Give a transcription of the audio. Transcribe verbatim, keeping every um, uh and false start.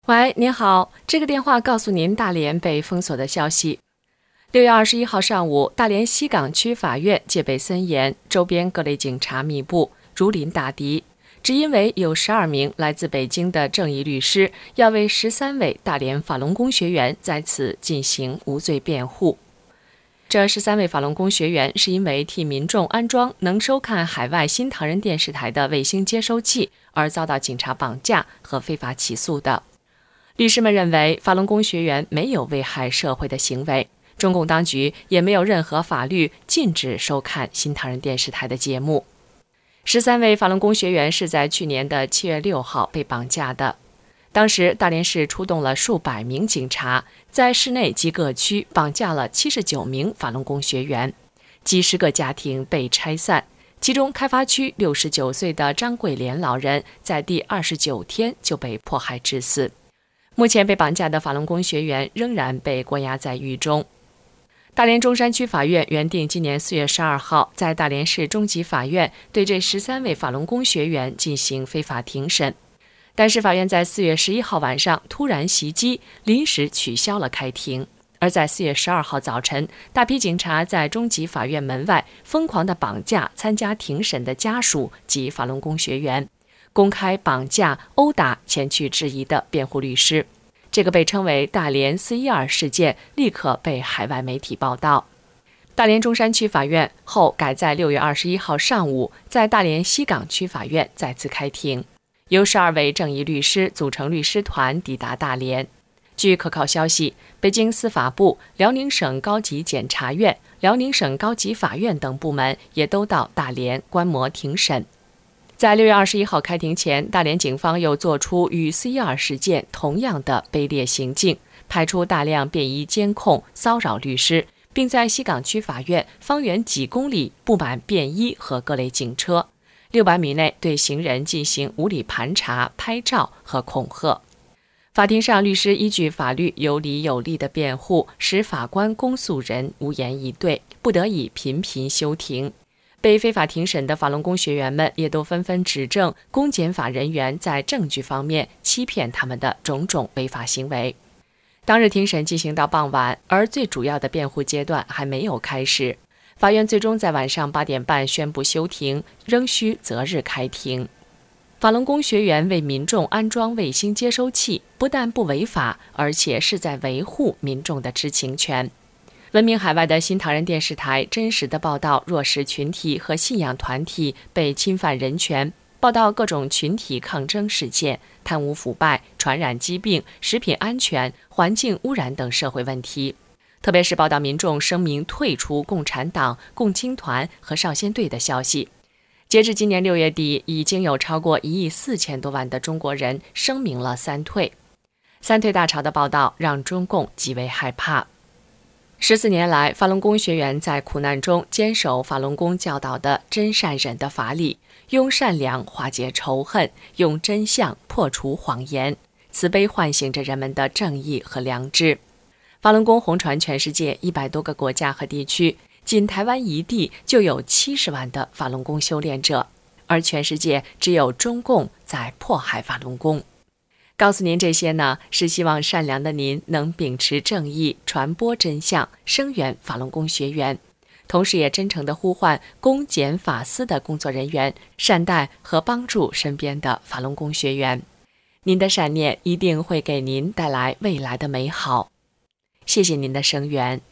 喂，您好，这个电话告诉您大连被封锁的消息。六月二十一号上午，大连西岗区法院戒备森严，周边各类警察密布，如临大敌。只因为有十二名来自北京的正义律师要为十三位大连法轮功学员在此进行无罪辩护。这十三位法轮功学员是因为替民众安装能收看海外新唐人电视台的卫星接收器而遭到警察绑架和非法起诉的。律师们认为，法轮功学员没有危害社会的行为，中共当局也没有任何法律禁止收看新唐人电视台的节目。十三位法轮功学员是在去年的七月六号被绑架的。当时，大连市出动了数百名警察，在市内及各区绑架了七十九名法轮功学员，几十个家庭被拆散。其中，开发区六十九岁的张桂莲老人在第二十九天就被迫害致死。目前被绑架的法轮功学员仍然被关押在狱中。大连中山区法院原定今年四月十二号在大连市中级法院对这十三位法轮功学员进行非法庭审，但是法院在四月十一号晚上突然袭击，临时取消了开庭。而在四月十二号早晨，大批警察在中级法院门外疯狂地绑架参加庭审的家属及法轮功学员，公开绑架、殴打前去质疑的辩护律师。这个被称为大连四一二事件立刻被海外媒体报道。大连中山区法院后改在六月二十一号上午在大连西岗区法院再次开庭，由十二位正义律师组成律师团抵达大连。据可靠消息，北京司法部、辽宁省高级检察院、辽宁省高级法院等部门也都到大连观摩庭审。在六月二十一号开庭前，大连警方又做出与四一二事件同样的卑劣行径，派出大量便衣监控骚扰律师，并在西岗区法院方圆几公里布满便衣和各类警车，六百米内对行人进行无理盘查、拍照和恐吓。法庭上，律师依据法律有理有力的辩护，使法官、公诉人无言以对，不得已频频休庭。被非法庭审的法轮功学员们也都纷纷指证公检法人员在证据方面欺骗他们的种种违法行为。当日庭审进行到傍晚，而最主要的辩护阶段还没有开始。法院最终在晚上八点半宣布休庭，仍需择日开庭。法轮功学员为民众安装卫星接收器，不但不违法，而且是在维护民众的知情权。闻名海外的新唐人电视台真实的报道弱势群体和信仰团体被侵犯人权，报道各种群体抗争事件、贪污腐败、传染疾病、食品安全、环境污染等社会问题。特别是报道民众声明退出共产党、共青团和少先队的消息。截至今年六月底，已经有超过一亿四千多万的中国人声明了三退。三退大潮的报道让中共极为害怕。十四年来，法轮功学员在苦难中坚守法轮功教导的真善忍的法理，用善良化解仇恨，用真相破除谎言，慈悲唤醒着人们的正义和良知。法轮功红传全世界一百多个国家和地区，仅台湾一地就有七十万的法轮功修炼者，而全世界只有中共在迫害法轮功。告诉您这些呢，是希望善良的您能秉持正义，传播真相，声援法轮功学员，同时也真诚地呼唤公检法司的工作人员善待和帮助身边的法轮功学员。您的善念一定会给您带来未来的美好。谢谢您的声援。